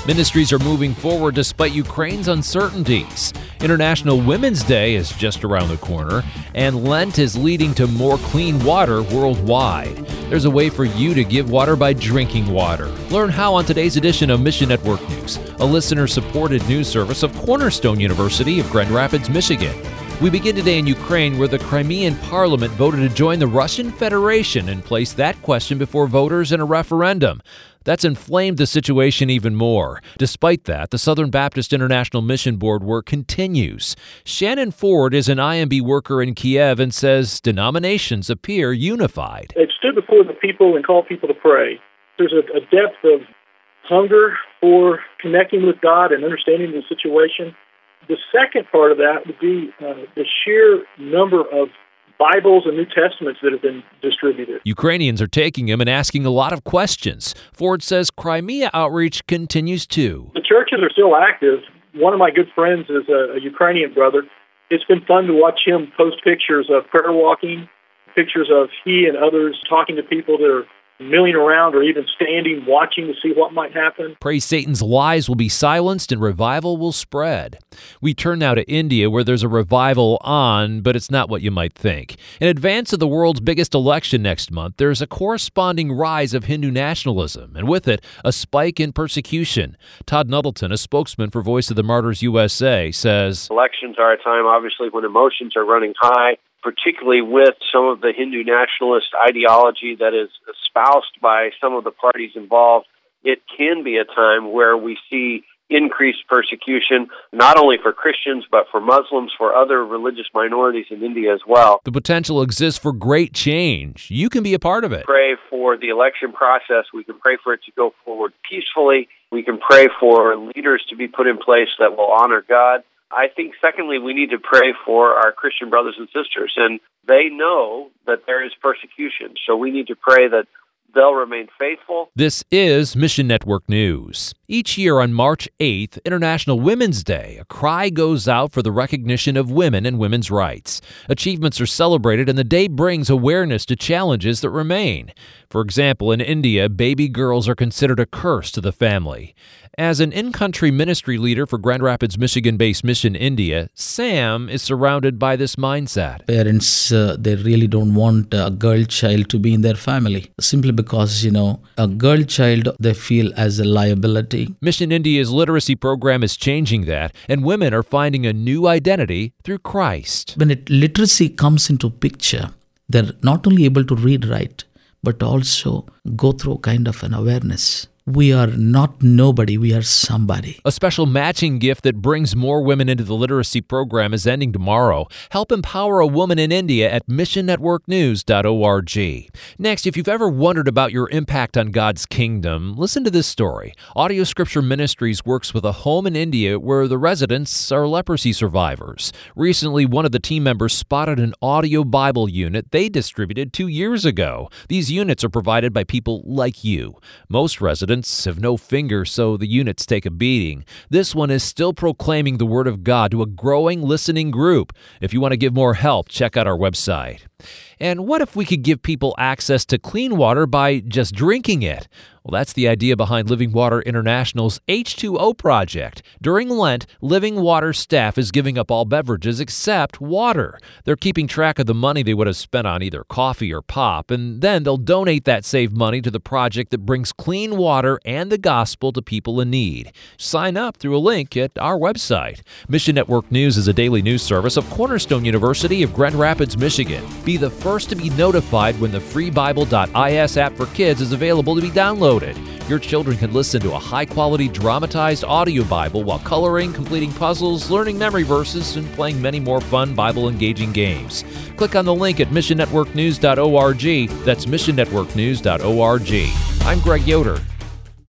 Ministries are moving forward despite Ukraine's uncertainties. International Women's Day is just around the corner, and Lent is leading to more clean water worldwide. There's a way for you to give water by drinking water. Learn how on today's edition of Mission Network News, a listener-supported news service of Cornerstone University of Grand Rapids, Michigan. We begin today in Ukraine, where the Crimean parliament voted to join the Russian Federation and placed that question before voters in a referendum. That's inflamed the situation even more. Despite that, the Southern Baptist International Mission Board work continues. Shannon Ford is an IMB worker in Kiev and says denominations appear unified. They've stood before the people and called people to pray. There's a depth of hunger for connecting with God and understanding the situation. The second part of that would be the sheer number of Bibles and New Testaments that have been distributed. Ukrainians are taking them and asking a lot of questions. Ford says Crimea outreach continues too. The churches are still active. One of my good friends is a Ukrainian brother. It's been fun to watch him post pictures of prayer walking, pictures of he and others talking to people that are milling around or even standing, watching to see what might happen. Pray Satan's lies will be silenced and revival will spread. We turn now to India, where there's a revival on, but it's not what you might think. In advance of the world's biggest election next month, there's a corresponding rise of Hindu nationalism, and with it, a spike in persecution. Todd Nuttleton, a spokesman for Voice of the Martyrs USA, says, elections are a time, obviously, when emotions are running high, particularly with some of the Hindu nationalist ideology that is espoused by some of the parties involved. It can be a time where we see increased persecution, not only for Christians, but for Muslims, for other religious minorities in India as well. The potential exists for great change. You can be a part of it. Pray for the election process. We can pray for it to go forward peacefully. We can pray for leaders to be put in place that will honor God. I think, secondly, we need to pray for our Christian brothers and sisters, and they know that there is persecution, so we need to pray that they'll remain faithful. This is Mission Network News. Each year on March 8th, International Women's Day, a cry goes out for the recognition of women and women's rights. Achievements are celebrated, and the day brings awareness to challenges that remain. For example, in India, baby girls are considered a curse to the family. As an in-country ministry leader for Grand Rapids, Michigan-based Mission India, Sam is surrounded by this mindset. Parents, they really don't want a girl child to be in their family, simply because, a girl child they feel as a liability. Mission India's literacy program is changing that, and women are finding a new identity through Christ. When literacy comes into picture, they're not only able to read, write, but also go through kind of an awareness. We are not nobody, we are somebody. A special matching gift that brings more women into the literacy program is ending tomorrow. Help empower a woman in India at missionnetworknews.org. Next, if you've ever wondered about your impact on God's kingdom, listen to this story. Audio Scripture Ministries works with a home in India where the residents are leprosy survivors. Recently, one of the team members spotted an audio Bible unit they distributed 2 years ago. These units are provided by people like you. Most residents have no fingers, so the units take a beating. This one is still proclaiming the Word of God to a growing listening group. If you want to give more help, check out our website. And what if we could give people access to clean water by just drinking it? Well, that's the idea behind Living Water International's H2O project. During Lent, Living Water staff is giving up all beverages except water. They're keeping track of the money they would have spent on either coffee or pop, and then they'll donate that saved money to the project that brings clean water and the gospel to people in need. Sign up through a link at our website. Mission Network News is a daily news service of Cornerstone University of Grand Rapids, Michigan. Be the first to be notified when the free Bible.is app for kids is available to be downloaded. Your children can listen to a high-quality dramatized audio Bible while coloring, completing puzzles, learning memory verses, and playing many more fun Bible-engaging games. Click on the link at missionnetworknews.org. That's missionnetworknews.org. I'm Greg Yoder.